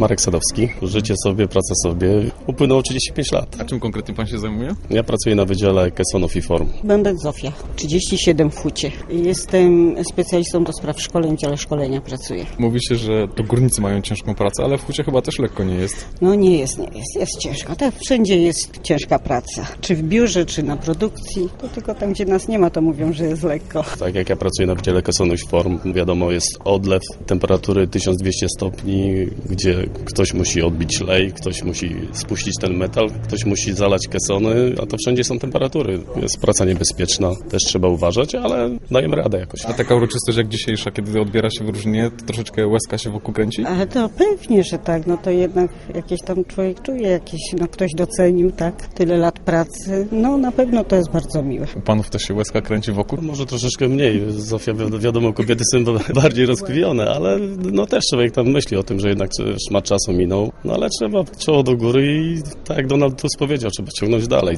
Marek Sadowski. Życie sobie, praca sobie. Upłynęło 35 lat. A czym konkretnie pan się zajmuje? Ja pracuję na Wydziale Kessonów i Form. Bęben Zofia, 37 w Hucie. Jestem specjalistą do spraw szkoleń, w dziale szkolenia pracuję. Mówi się, że to górnicy mają ciężką pracę, ale w Hucie chyba też lekko nie jest. No nie jest. Jest ciężka. Tak, wszędzie jest ciężka praca. Czy w biurze, czy na produkcji. To tylko tam, gdzie nas nie ma, to mówią, że jest lekko. Tak jak ja pracuję na Wydziale Kessonów i Form, wiadomo, jest odlew temperatury 1200 stopni, gdzie ktoś musi odbić lej, ktoś musi spuścić ten metal, ktoś musi zalać kessony, a to wszędzie są temperatury. Jest praca niebezpieczna, też trzeba uważać, ale dajemy radę jakoś. A taka uroczystość jak dzisiejsza, kiedy odbiera się wyróżnienie, to troszeczkę łezka się wokół kręci? Ale to pewnie, że tak. No to jednak jakieś tam człowiek czuje, ktoś docenił, tak? Tyle lat pracy. No na pewno to jest bardzo miłe. U panów też się łezka kręci wokół? Może troszeczkę mniej. Zofia, wiadomo, kobiety są bardziej rozkrwione, ale no też człowiek tam myśli o tym, że jednak szmat czasu minął. No ale trzeba czoło do góry i tak jak Donald Tusk powiedział, trzeba ciągnąć dalej.